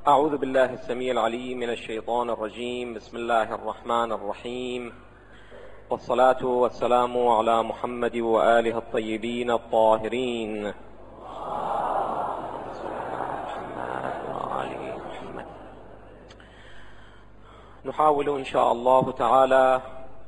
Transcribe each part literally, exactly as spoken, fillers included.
أعوذ بالله السميع العليم من الشيطان الرجيم. بسم الله الرحمن الرحيم، والصلاة والسلام على محمد وآله الطيبين الطاهرين. نحاول إن شاء الله تعالى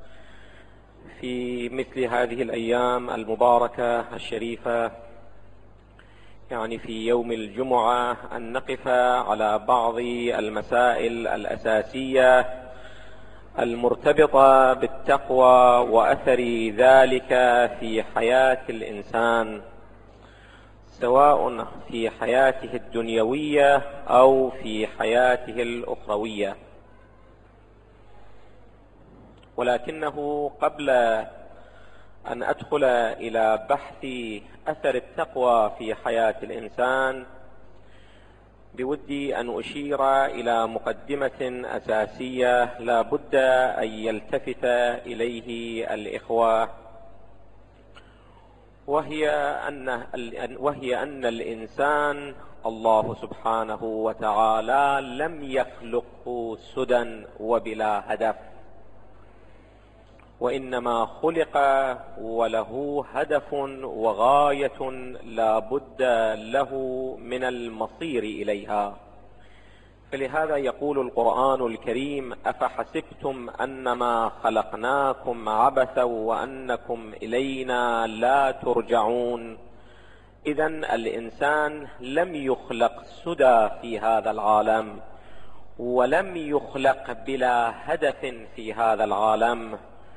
في مثل هذه الأيام المباركة الشريفة، يعني في يوم الجمعة، أن نقف على بعض المسائل الأساسية المرتبطة بالتقوى وأثر ذلك في حياة الإنسان، سواء في حياته الدنيوية أو في حياته الأخروية. ولكنه قبل أن أدخل إلى بحث أثر التقوى في حياة الإنسان، بودي أن أشير إلى مقدمة أساسية لا بد أن يلتفت إليه الإخوة، وهي أن وهي أن الإنسان الله سبحانه وتعالى لم يخلقه سدى وبلا هدف، وإنما خلق وله هدف وغاية لا بد له من المصير إليها. فلهذا يقول القرآن الكريم: أفحسبتم أنما خلقناكم عبثا وأنكم إلينا لا ترجعون. إذن الإنسان لم يخلق سدى في هذا العالم، ولم يخلق بلا هدف في هذا العالم،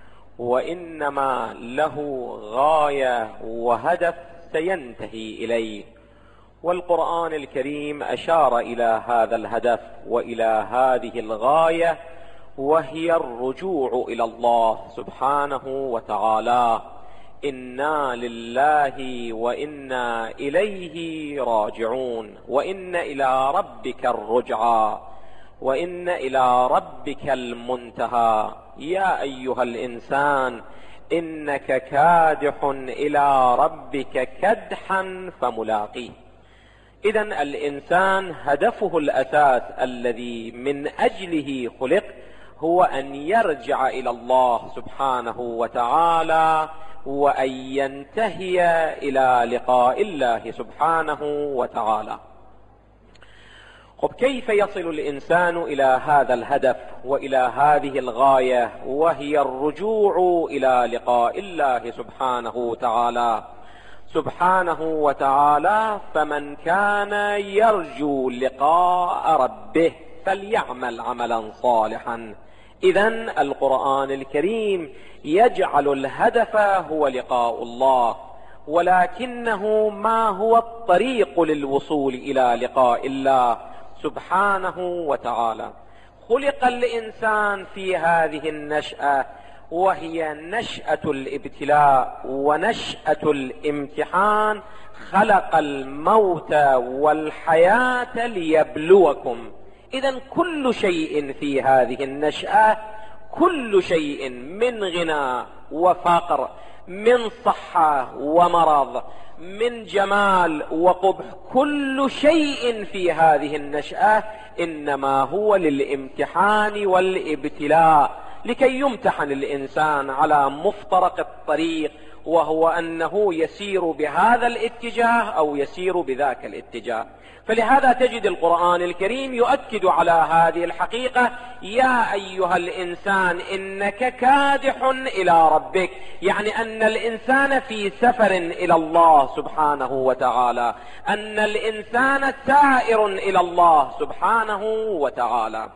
وإنما له غاية وهدف سينتهي إليه. والقرآن الكريم أشار إلى هذا الهدف وإلى هذه الغاية، وهي الرجوع إلى الله سبحانه وتعالى. إنا لله وإنا إليه راجعون، وإن إلى ربك الرجعى، وإن إلى ربك المنتهى. يا أيها الإنسان إنك كادح إلى ربك كدحا فملاقيه. إذن الإنسان هدفه الأساس الذي من أجله خلق هو أن يرجع إلى الله سبحانه وتعالى، وأن ينتهي إلى لقاء الله سبحانه وتعالى. طب كيف يصل الإنسان إلى هذا الهدف وإلى هذه الغاية، وهي الرجوع إلى لقاء الله سبحانه وتعالى؟ سبحانه وتعالى: فمن كان يرجو لقاء ربه فليعمل عملا صالحا. إذن القرآن الكريم يجعل الهدف هو لقاء الله، ولكنه ما هو الطريق للوصول إلى لقاء الله سبحانه وتعالى؟ خلق الإنسان في هذه النشأة، وهي نشأة الابتلاء ونشأة الامتحان. خلق الموت والحياة ليبلوكم. إذن كل شيء في هذه النشأة، كل شيء من غنى وفقر، من صحة ومرض، من جمال وقبح، كل شيء في هذه النشأة إنما هو للامتحان والابتلاء، لكي يمتحن الإنسان على مفترق الطريق، وهو أنه يسير بهذا الاتجاه أو يسير بذاك الاتجاه. فلهذا تجد القرآن الكريم يؤكد على هذه الحقيقة: يا أيها الإنسان إنك كادح إلى ربك، يعني أن الإنسان في سفر إلى الله سبحانه وتعالى، أن الإنسان سائر إلى الله سبحانه وتعالى.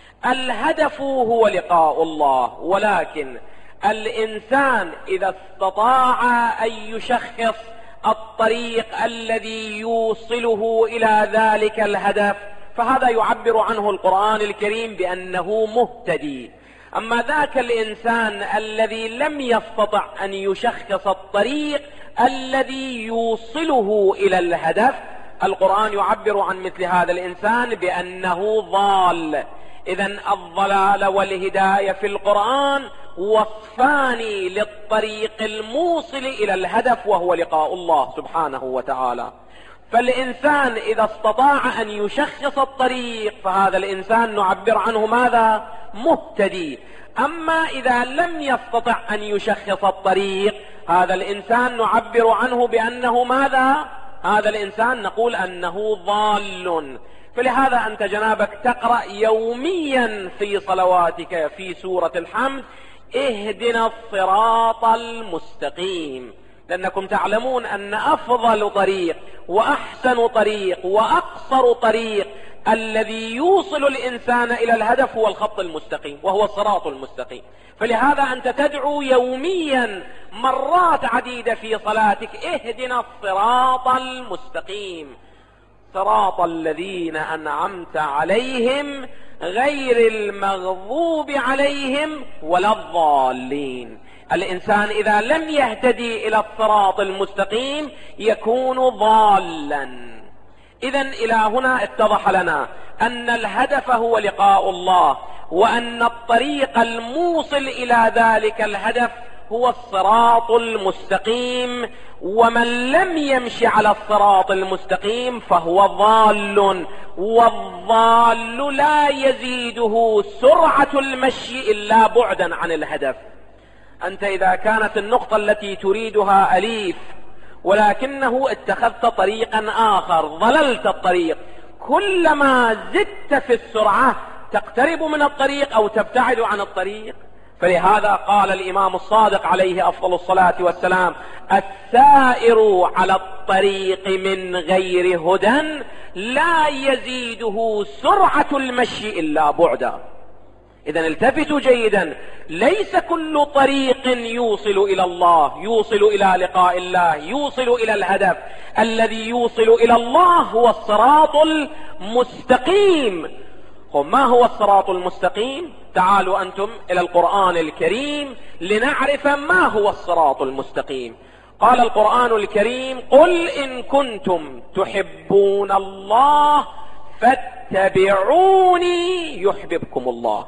الهدف هو لقاء الله، ولكن الإنسان إذا استطاع أن يشخص الطريق الذي يوصله إلى ذلك الهدف، فهذا يعبر عنه القرآن الكريم بأنه مهتدي. أما ذاك الإنسان الذي لم يستطع أن يشخص الطريق الذي يوصله إلى الهدف، القرآن يعبر عن مثل هذا الإنسان بأنه ضال. إذن الضلال والهداية في القرآن وصفان للطريق الموصل إلى الهدف، وهو لقاء الله سبحانه وتعالى. فالإنسان إذا استطاع أن يشخص الطريق فهذا الإنسان نعبر عنه ماذا؟ مهتدي. أما إذا لم يستطع أن يشخص الطريق هذا الإنسان نعبر عنه بأنه ماذا؟ هذا الإنسان نقول أنه ضال. فلهذا أنت جنابك تقرأ يوميا في صلواتك في سورة الحمد اهدنا الصراط المستقيم، لأنكم تعلمون أن أفضل طريق وأحسن طريق وأقصر طريق الذي يوصل الإنسان إلى الهدف هو الخط المستقيم وهو الصراط المستقيم. فلهذا أنت تدعو يوميا مرات عديدة في صلاتك اهدنا الصراط المستقيم صراط الذين أنعمت عليهم غير المغضوب عليهم ولا الضالين. الإنسان إذا لم يهتدي إلى الصراط المستقيم يكون ضالا. إذن إلى هنا اتضح لنا أن الهدف هو لقاء الله، وأن الطريق الموصل إلى ذلك الهدف هو الصراط المستقيم، ومن لم يمشي على الصراط المستقيم فهو ضال، والضال لا يزيده سرعة المشي إلا بعدا عن الهدف. أنت إذا كانت النقطة التي تريدها أليف ولكنه اتخذت طريقا آخر ضللت الطريق، كلما زدت في السرعة تقترب من الطريق أو تبتعد عن الطريق. فلهذا قال الإمام الصادق عليه أفضل الصلاة والسلام السائر على الطريق من غير هدى لا يزيده سرعة المشي إلا بعدا. إذن التفتوا جيدا، ليس كل طريق يوصل إلى الله يوصل إلى لقاء الله يوصل إلى الهدف. الذي يوصل إلى الله هو الصراط المستقيم. ما هو الصراط المستقيم؟ تعالوا أنتم إلى القرآن الكريم لنعرف ما هو الصراط المستقيم. قال القرآن الكريم قل إن كنتم تحبون الله فاتبعوني يحببكم الله.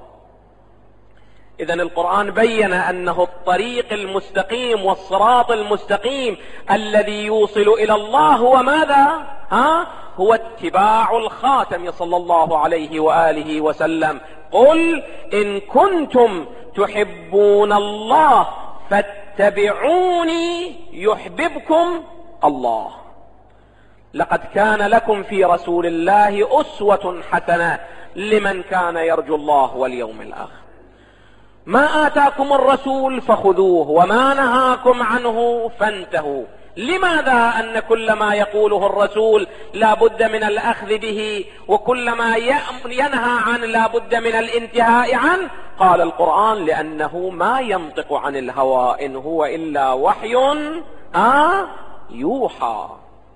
إذن القرآن بين أنه الطريق المستقيم والصراط المستقيم الذي يوصل إلى الله هو ماذا؟ ها؟ هو اتباع الخاتم صلى الله عليه وآله وسلم. قل إن كنتم تحبون الله فاتبعوني يحببكم الله. لقد كان لكم في رسول الله أسوة حسنة لمن كان يرجو الله واليوم الآخر. ما آتاكم الرسول فخذوه وما نهاكم عنه فانتهوا. لماذا أن كل ما يقوله الرسول لا بد من الأخذ به، وكل ما ينهى عنه لا بد من الانتهاء عنه؟ قال القرآن لأنه ما ينطق عن الهوى إن هو إلا وحي آه يوحى.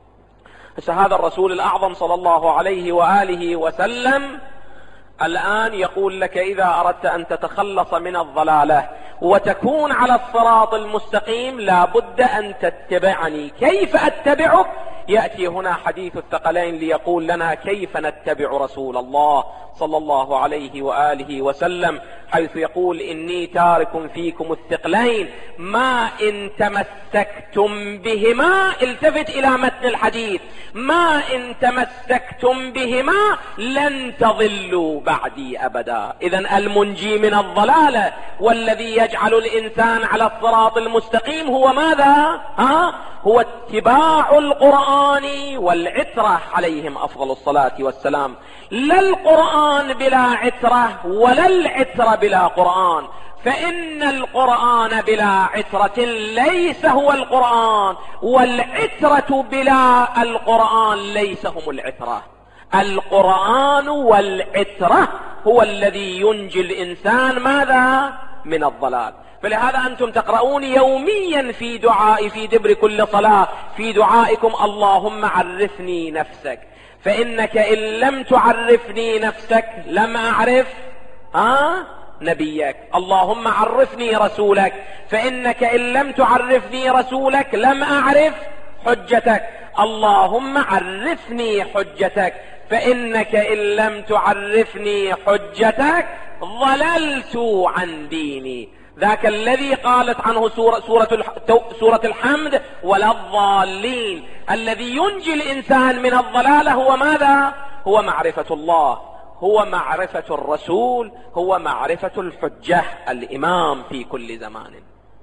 هذا الرسول الأعظم صلى الله عليه وآله وسلم الآن يقول لك إذا أردت أن تتخلص من الضلالة وتكون على الصراط المستقيم لا بد أن تتبعني. كيف أتبعك؟ يأتي هنا حديث الثقلين ليقول لنا كيف نتبع رسول الله صلى الله عليه وآله وسلم، حيث يقول إني تارك فيكم الثقلين ما إن تمسكتم بهما. التفت إلى متن الحديث، ما إن تمسكتم بهما لن تضلوا بعدي أبدا. إذن المنجي من الضلالة والذي يجعل الإنسان على الصراط المستقيم هو ماذا؟ ها؟ هو اتباع القرآن والعترة عليهم أفضل الصلاة والسلام. لا القرآن بلا عترة ولا العترة بلا قرآن، فإن القرآن بلا عترة ليس هو القرآن، والعترة بلا القرآن ليس هم العترة. القرآن والعترة هو الذي ينجي الإنسان ماذا؟ من الضلال. فلهذا أنتم تقرؤون يوميا في دعاء في دبر كل صلاة في دعائكم اللهم عرفني نفسك، فإنك إن لم تعرفني نفسك لم أعرف آه نبيك. اللهم عرفني رسولك، فإنك إن لم تعرفني رسولك لم أعرف حجتك. اللهم عرفني حجتك، فإنك إن لم تعرفني حجتك ضللت عن ديني. ذاك الذي قالت عنه سورة, سورة, سورة الحمد ولا الضالين. الذي ينجي الإنسان من الضلالة هو ماذا؟ هو معرفة الله، هو معرفة الرسول، هو معرفة الحجة الإمام في كل زمان.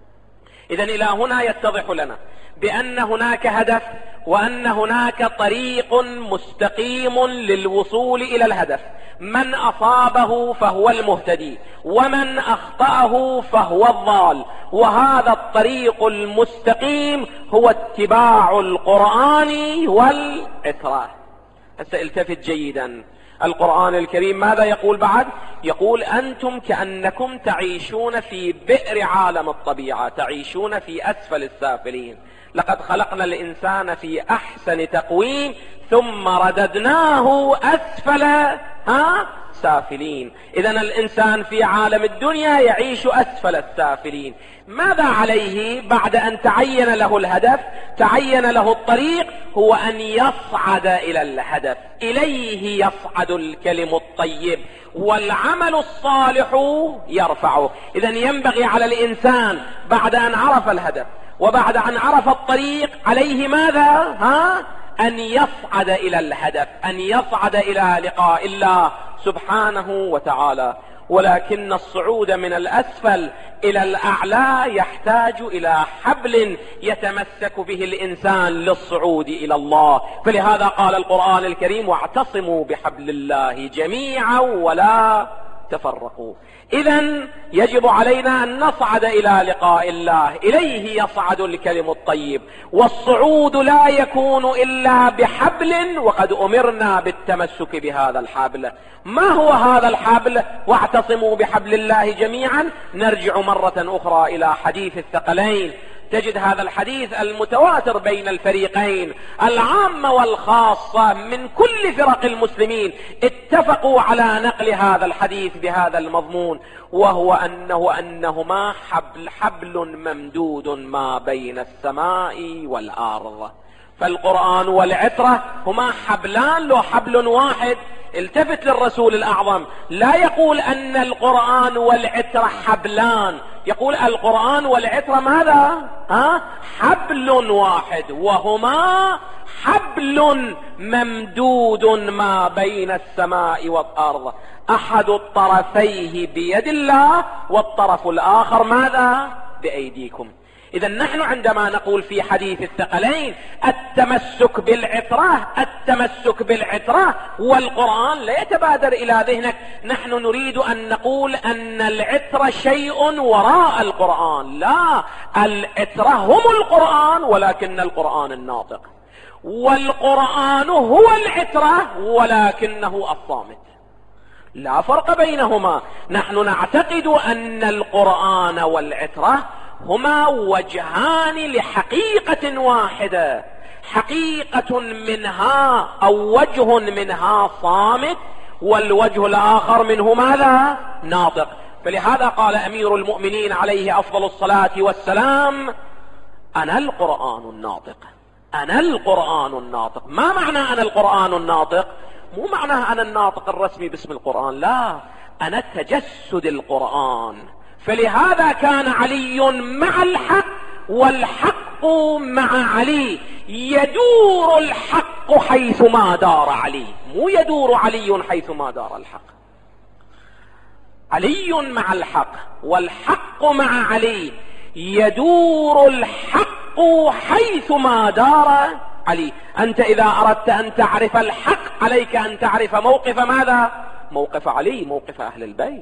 إذن إلى هنا يتضح لنا بأن هناك هدف، وأن هناك طريق مستقيم للوصول إلى الهدف. من أصابه فهو المهتدي، ومن أخطأه فهو الضال. وهذا الطريق المستقيم هو اتباع القرآن والعترة. التفت جيدا، القرآن الكريم ماذا يقول بعد؟ يقول أنتم كأنكم تعيشون في بئر عالم الطبيعة، تعيشون في أسفل السافلين. لقد خلقنا الإنسان في أحسن تقويم ثم رددناه أسفل ها سافلين. إذن الإنسان في عالم الدنيا يعيش أسفل السافلين. ماذا عليه بعد أن تعين له الهدف، تعين له الطريق؟ هو أن يصعد إلى الهدف. إليه يصعد الكلم الطيب والعمل الصالح يرفعه. إذن ينبغي على الإنسان بعد أن عرف الهدف وبعد أن عرف الطريق عليه ماذا؟ ها؟ أن يصعد إلى الهدف، أن يصعد إلى لقاء الله سبحانه وتعالى. ولكن الصعود من الأسفل إلى الأعلى يحتاج إلى حبل يتمسك به الإنسان للصعود إلى الله. فلهذا قال القرآن الكريم واعتصموا بحبل الله جميعا ولا تفرقوا. إذن يجب علينا أن نصعد إلى لقاء الله، إليه يصعد الكلم الطيب. والصعود لا يكون إلا بحبل، وقد أمرنا بالتمسك بهذا الحبل. ما هو هذا الحبل؟ واعتصموا بحبل الله جميعا. نرجع مرة أخرى إلى حديث الثقلين، تجد هذا الحديث المتواتر بين الفريقين، العامة والخاصة من كل فرق المسلمين اتفقوا على نقل هذا الحديث بهذا المضمون، وهو أنه أنهما حبل, حبل ممدود ما بين السماء والأرض. فالقرآن والعترة هما حبلان، لو حبل واحد. التفت للرسول الأعظم، لا يقول أن القرآن والعترة حبلان، يقول القرآن والعترة ماذا؟ ها؟ حبل واحد، وهما حبل ممدود ما بين السماء والأرض، أحد الطرفيه بيد الله والطرف الآخر ماذا؟ بأيديكم. إذا نحن عندما نقول في حديث الثقلين التمسك بالعترة، التمسك بالعترة والقرآن، لا يتبادر إلى ذهنك نحن نريد أن نقول أن العترة شيء وراء القرآن. لا، العترة هم القرآن، ولكن القرآن الناطق، والقرآن هو العترة ولكنه الصامت. لا فرق بينهما. نحن نعتقد أن القرآن والعترة هما وجهان لحقيقة واحدة، حقيقة منها أو وجه منها صامت، والوجه الآخر منه ماذا؟ ناطق. فلهذا قال أمير المؤمنين عليه أفضل الصلاة والسلام أنا القرآن الناطق، أنا القرآن الناطق. ما معنى أنا القرآن الناطق؟ مو معناه أنا الناطق الرسمي باسم القرآن، لا، أنا تجسد القرآن. فلهذا كان علي مع الحق والحق مع علي، يدور الحق حيثما دار علي، مو يدور علي حيثما دار الحق. علي مع الحق والحق مع علي، يدور الحق حيثما دار علي. أنت إذا أردت أن تعرف الحق عليك أن تعرف موقف ماذا؟ موقف علي، موقف أهل البيت.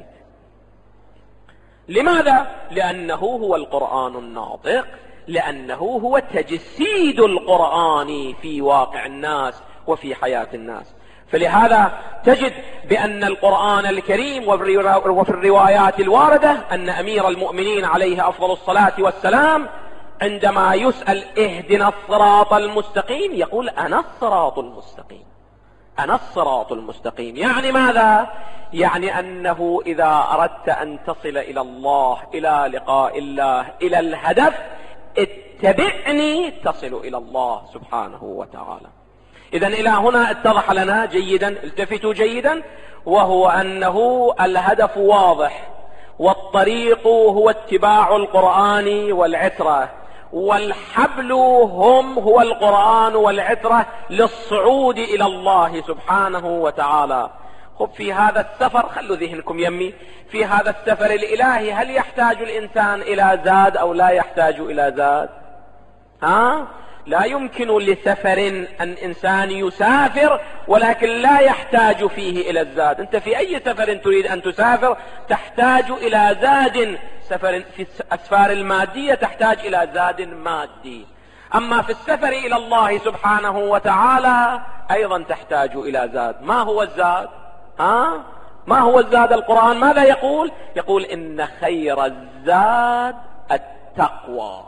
لماذا؟ لأنه هو القرآن الناطق، لأنه هو تجسيد القرآن في واقع الناس وفي حياة الناس. فلهذا تجد بأن القرآن الكريم وفي الروايات الواردة أن أمير المؤمنين عليه أفضل الصلاة والسلام عندما يسأل اهدنا الصراط المستقيم يقول أنا الصراط المستقيم، أنا الصراط المستقيم. يعني ماذا؟ يعني أنه إذا أردت أن تصل إلى الله، إلى لقاء الله، إلى الهدف، اتبعني تصل إلى الله سبحانه وتعالى. إذن إلى هنا اتضح لنا جيدا، التفتوا جيدا، وهو أنه الهدف واضح، والطريق هو اتباع القرآن والعترة، والحبل هم هو القرآن والعترة للصعود إلى الله سبحانه وتعالى. خب في هذا السفر، خلوا ذهنكم يمي، في هذا السفر الإلهي هل يحتاج الإنسان إلى زاد أو لا يحتاج إلى زاد؟ ها؟ لا يمكن لسفر أن إنسان يسافر ولكن لا يحتاج فيه إلى الزاد. أنت في أي سفر تريد أن تسافر تحتاج إلى زاد، سفر في الأسفار المادية تحتاج إلى زاد مادي، أما في السفر إلى الله سبحانه وتعالى أيضا تحتاج إلى زاد. ما هو الزاد؟ ها؟ ما هو الزاد؟ القرآن ماذا يقول؟ يقول إن خير الزاد التقوى.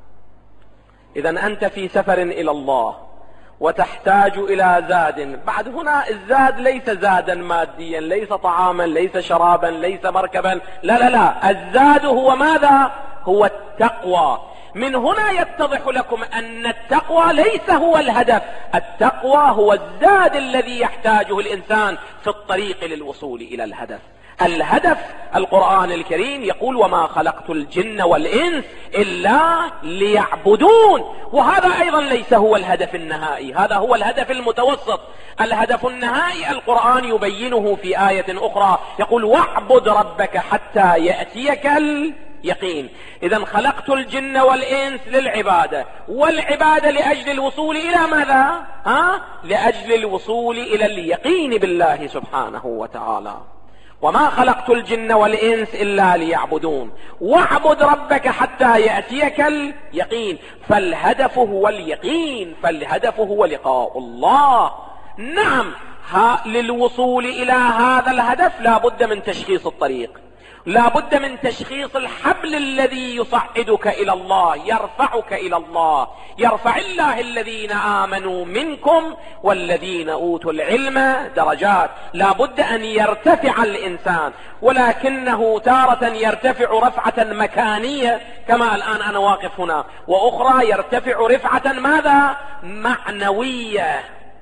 إذن أنت في سفر إلى الله وتحتاج إلى زاد. بعد هنا الزاد ليس زادا ماديا، ليس طعاما، ليس شرابا، ليس مركبا، لا لا لا، الزاد هو ماذا؟ هو التقوى. من هنا يتضح لكم أن التقوى ليس هو الهدف، التقوى هو الزاد الذي يحتاجه الإنسان في الطريق للوصول إلى الهدف. الهدف القرآن الكريم يقول وما خلقت الجن والإنس إلا ليعبدون، وهذا أيضا ليس هو الهدف النهائي، هذا هو الهدف المتوسط. الهدف النهائي القرآن يبينه في آية أخرى، يقول واعبد ربك حتى يأتيك اليقين. إذن خلقت الجن والإنس للعبادة، والعبادة لأجل الوصول إلى ماذا؟ ها؟ لأجل الوصول إلى اليقين بالله سبحانه وتعالى. وما خلقت الجن والإنس إلا ليعبدون، واعبد ربك حتى يأتيك اليقين. فالهدف هو اليقين، فالهدف هو لقاء الله. نعم، للوصول إلى هذا الهدف لا بد من تشخيص الطريق، لا بد من تشخيص الحبل الذي يصعدك إلى الله، يرفعك إلى الله. يرفع الله الذين آمنوا منكم والذين أوتوا العلم درجات. لا بد أن يرتفع الإنسان، ولكنه تارة يرتفع رفعة مكانية كما الآن أنا واقف هنا، وأخرى يرتفع رفعة ماذا؟ معنوية.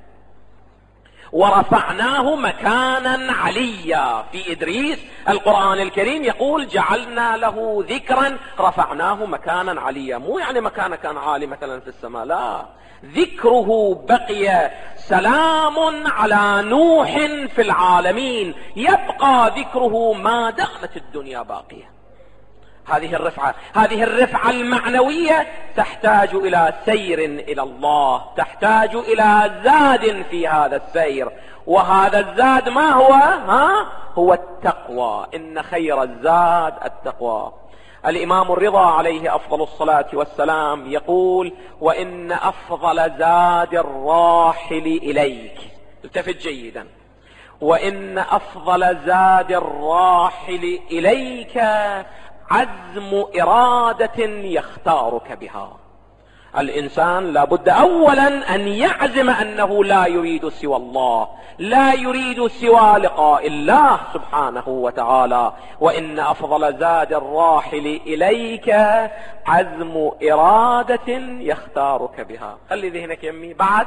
ورفعناه مكانا عليا. في إدريس القرآن الكريم يقول جعلنا له ذكرا رفعناه مكانا عليا، مو يعني مكانه كان عالي مثلا في السماء، لا، ذكره بقي. سلام على نوح في العالمين، يبقى ذكره ما دامت الدنيا باقية. هذه الرفعة، هذه الرفعة المعنوية تحتاج إلى سير إلى الله، تحتاج إلى زاد في هذا السير، وهذا الزاد ما هو؟ ها؟ هو التقوى. إن خير الزاد التقوى. الإمام الرضا عليه أفضل الصلاة والسلام يقول وإن أفضل زاد الراحل إليك، التفت جيدا، وإن أفضل زاد الراحل إليك عزم إرادة يختارك بها. الإنسان لابد أولا أن يعزم أنه لا يريد سوى الله، لا يريد سوى لقاء الله سبحانه وتعالى. وإن أفضل زاد الراحل إليك عزم إرادة يختارك بها. خلي ذهنك يمي. بعد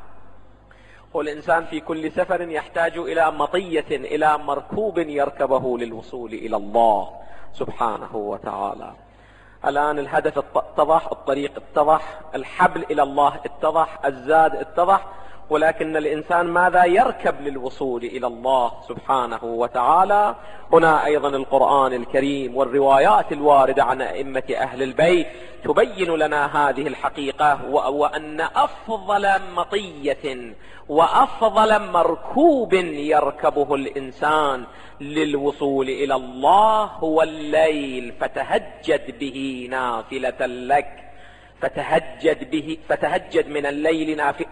والإنسان في كل سفر يحتاج إلى مطية، إلى مركوب يركبه للوصول إلى الله سبحانه وتعالى. الآن الهدف اتضح، الطريق اتضح، الحبل إلى الله اتضح، الزاد اتضح، ولكن الإنسان ماذا يركب للوصول إلى الله سبحانه وتعالى؟ هنا أيضا القرآن الكريم والروايات الواردة عن أئمة أهل البيت تبين لنا هذه الحقيقة، وأن أفضل مطية وأفضل مركوب يركبه الإنسان للوصول إلى الله هو الليل. فتهجد به نافلة لك، فتهجد به، فتهجد من الليل نافلة.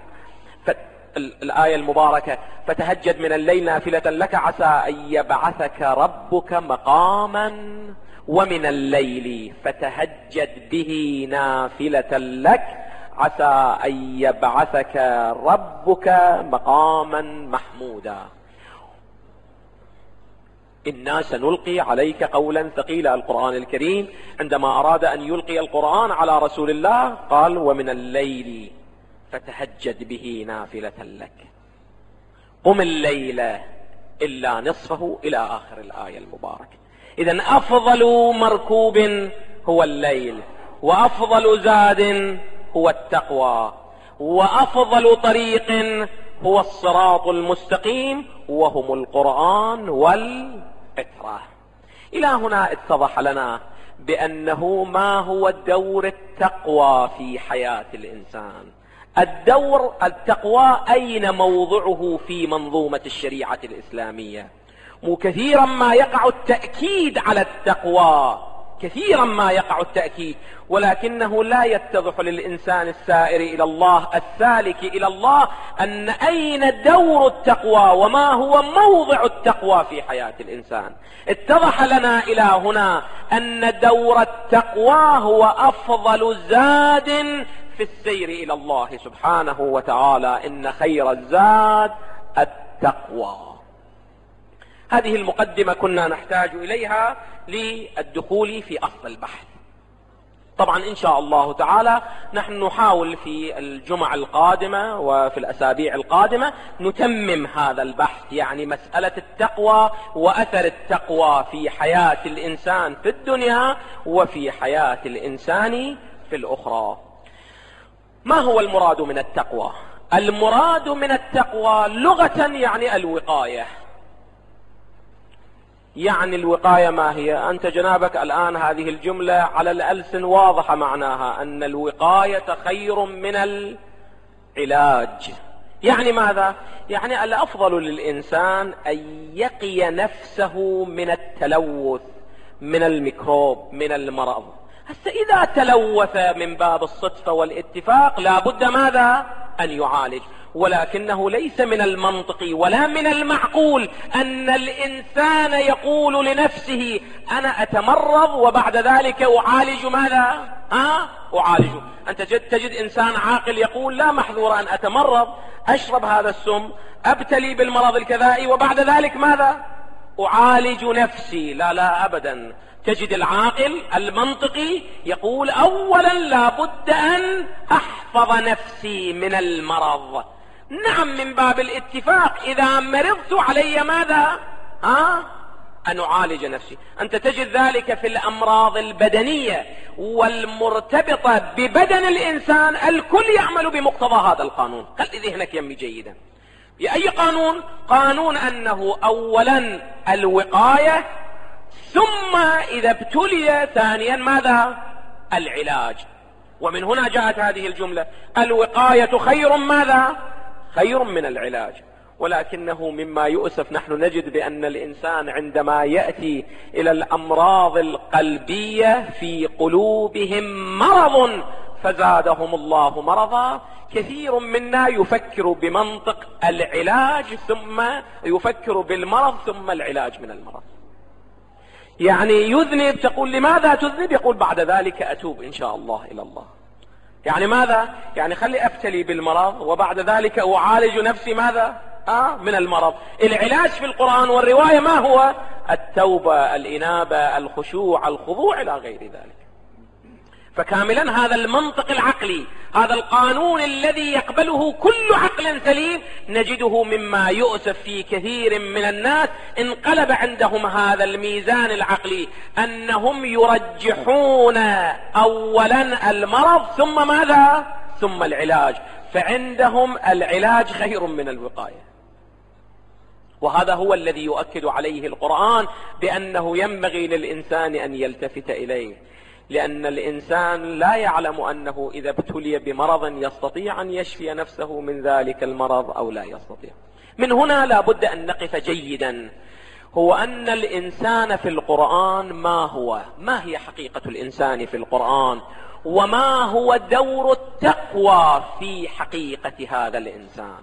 الآية المباركة فتهجد من الليل نافلة لك عسى أن يبعثك ربك مقاما ومن الليل فتهجد به نافلة لك عسى أن يبعثك ربك مقاما محمودا. إنا سنلقي عليك قولا ثقيلا. القرآن الكريم عندما أراد أن يلقي القرآن على رسول الله قال ومن الليل فتهجد به نافلة لك. قم الليل إلا نصفه إلى آخر الآية المباركة. إذن أفضل مركوب هو الليل، وأفضل زاد هو التقوى، وأفضل طريق هو الصراط المستقيم، وهم القرآن والإتراه. إلى هنا اتضح لنا بأنه ما هو دور التقوى في حياة الإنسان. الدور التقوى أين موضعه في منظومة الشريعة الإسلامية؟ مو كثيرا ما يقع التأكيد على التقوى، كثيرا ما يقع التأكيد، ولكنه لا يتضح للإنسان السائر إلى الله السالك إلى الله أن أين دور التقوى وما هو موضع التقوى في حياة الإنسان. اتضح لنا إلى هنا أن دور التقوى هو أفضل زاد في السير إلى الله سبحانه وتعالى، إن خير الزاد التقوى. هذه المقدمة كنا نحتاج إليها للدخول في أصل البحث. طبعا إن شاء الله تعالى نحن نحاول في الجمع القادمة وفي الأسابيع القادمة نتمم هذا البحث، يعني مسألة التقوى وأثر التقوى في حياة الإنسان في الدنيا وفي حياة الإنسان في الأخرى. ما هو المراد من التقوى؟ المراد من التقوى لغة يعني الوقاية. يعني الوقاية ما هي؟ أنت جنابك الآن هذه الجملة على الألسن واضحة معناها أن الوقاية خير من العلاج. يعني ماذا؟ يعني الأفضل للإنسان أن يقي نفسه من التلوث، من الميكروب، من المرض. هسه إذا تلوث من باب الصدفة والاتفاق لا بد ماذا؟ أن يعالج. ولكنه ليس من المنطقي ولا من المعقول أن الإنسان يقول لنفسه أنا أتمرض وبعد ذلك أعالج ماذا؟ ها؟ أعالجه. أنت تجد إنسان عاقل يقول لا محذور أن أتمرض، أشرب هذا السم، أبتلي بالمرض الكذائي وبعد ذلك ماذا؟ أعالج نفسي. لا لا أبدا. تجد العاقل المنطقي يقول أولا لا بد أن أحفظ نفسي من المرض. نعم من باب الاتفاق إذا مرضت علي ماذا؟ ها؟ أن أعالج نفسي. أنت تجد ذلك في الأمراض البدنية والمرتبطة ببدن الإنسان، الكل يعمل بمقتضى هذا القانون. خلي ذهنك يمي جيدا. بأي قانون؟ قانون أنه أولا الوقاية، ثم إذا ابتلي ثانيا ماذا؟ العلاج. ومن هنا جاءت هذه الجملة الوقاية خير ماذا؟ خير من العلاج. ولكنه مما يؤسف نحن نجد بأن الإنسان عندما يأتي إلى الأمراض القلبية في قلوبهم مرض فزادهم الله مرضا، كثير منا يفكر بمنطق العلاج ثم يفكر بالمرض ثم العلاج من المرض. يعني يذنب، تقول لماذا تذنب؟ يقول بعد ذلك أتوب إن شاء الله إلى الله. يعني ماذا؟ يعني خلي أبتلي بالمرض وبعد ذلك أعالج نفسي ماذا؟ آه من المرض. العلاج في القرآن والرواية ما هو؟ التوبة، الإنابة، الخشوع، الخضوع إلى غير ذلك. فكاملا هذا المنطق العقلي، هذا القانون الذي يقبله كل عقل سليم، نجده مما يؤسف في كثير من الناس انقلب عندهم هذا الميزان العقلي، أنهم يرجحون أولا المرض ثم ماذا؟ ثم العلاج. فعندهم العلاج خير من الوقاية. وهذا هو الذي يؤكد عليه القرآن بأنه ينبغي للإنسان أن يلتفت إليه، لأن الإنسان لا يعلم أنه إذا ابتلي بمرض يستطيع أن يشفي نفسه من ذلك المرض أو لا يستطيع. من هنا لا بد أن نقف جيدا، هو أن الإنسان في القرآن ما هو؟ ما هي حقيقة الإنسان في القرآن؟ وما هو دور التقوى في حقيقة هذا الإنسان؟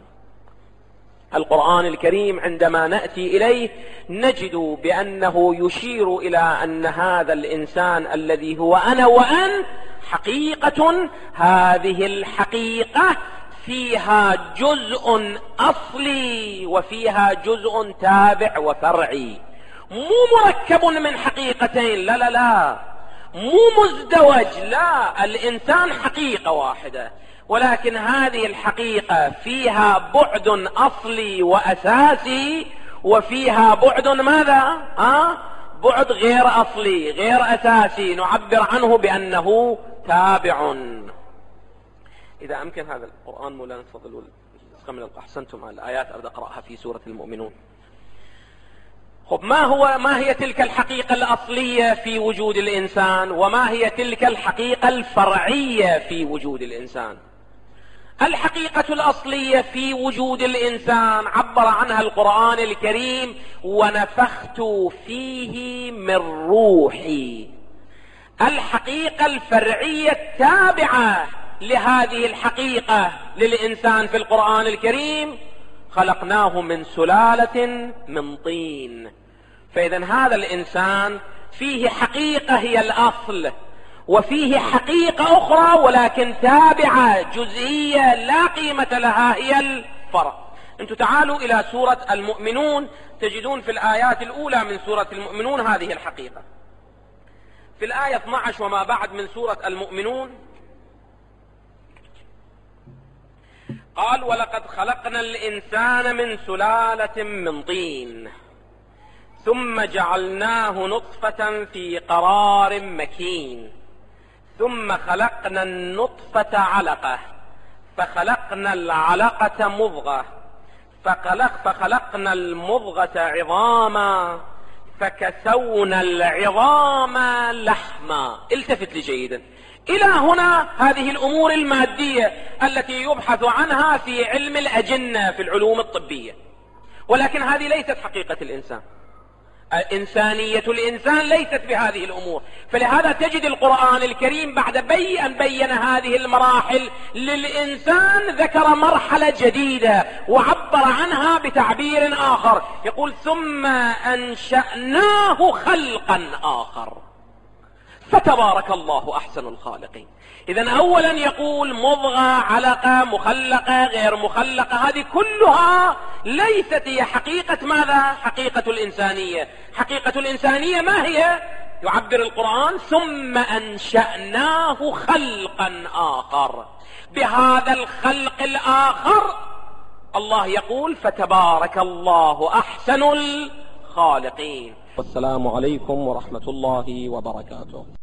القرآن الكريم عندما نأتي إليه نجد بأنه يشير إلى أن هذا الإنسان الذي هو أنا وأنت حقيقة، هذه الحقيقة فيها جزء أصلي وفيها جزء تابع وفرعي، مو مركب من حقيقتين، لا لا لا، مو مزدوج، لا، الإنسان حقيقة واحدة، ولكن هذه الحقيقة فيها بعد أصلي وأساسي وفيها بعد ماذا؟ آه؟ بعد غير أصلي غير أساسي نعبر عنه بأنه تابع. إذا أمكن هذا القرآن مولانا تفضلوا من أحسنتم على الآيات أبدأ أقرأها في سورة المؤمنون. خب ما هو ما هي تلك الحقيقة الأصلية في وجود الإنسان وما هي تلك الحقيقة الفرعية في وجود الإنسان؟ الحقيقة الأصلية في وجود الإنسان عبر عنها القرآن الكريم: ونفخت فيه من روحي. الحقيقة الفرعية التابعة لهذه الحقيقة للإنسان في القرآن الكريم: خلقناه من سلالة من طين. فإذا هذا الإنسان فيه حقيقة هي الأصل، وفيه حقيقة أخرى ولكن تابعة جزئية لا قيمة لها هي الفرع. انتم تعالوا إلى سورة المؤمنون، تجدون في الآيات الأولى من سورة المؤمنون هذه الحقيقة. في الآية اثني عشر وما بعد من سورة المؤمنون قال: ولقد خلقنا الإنسان من سلالة من طين ثم جعلناه نطفة في قرار مكين ثم خلقنا النطفة علقة فخلقنا العلقة مضغة فخلق فخلقنا المضغة عظاما فكسونا العظام لحما. التفت لي جيدا إلى هنا. هذه الأمور المادية التي يبحث عنها في علم الأجنة في العلوم الطبية، ولكن هذه ليست حقيقة الإنسان. إنسانية الإنسان ليست بهذه الأمور. فلهذا تجد القرآن الكريم بعد بي أن بين هذه المراحل للإنسان ذكر مرحلة جديدة وعبر عنها بتعبير آخر، يقول: ثم أنشأناه خلقا آخر فتبارك الله أحسن الخالقين. إذن أولا يقول مضغة، علقة، مخلقة، غير مخلقة، هذه كلها ليست هي حقيقة ماذا؟ حقيقة الإنسانية. حقيقة الإنسانية ما هي؟ يعبر القرآن: ثم أنشأناه خلقا آخر. بهذا الخلق الآخر الله يقول: فتبارك الله أحسن الخالقين. والسلام عليكم ورحمة الله وبركاته.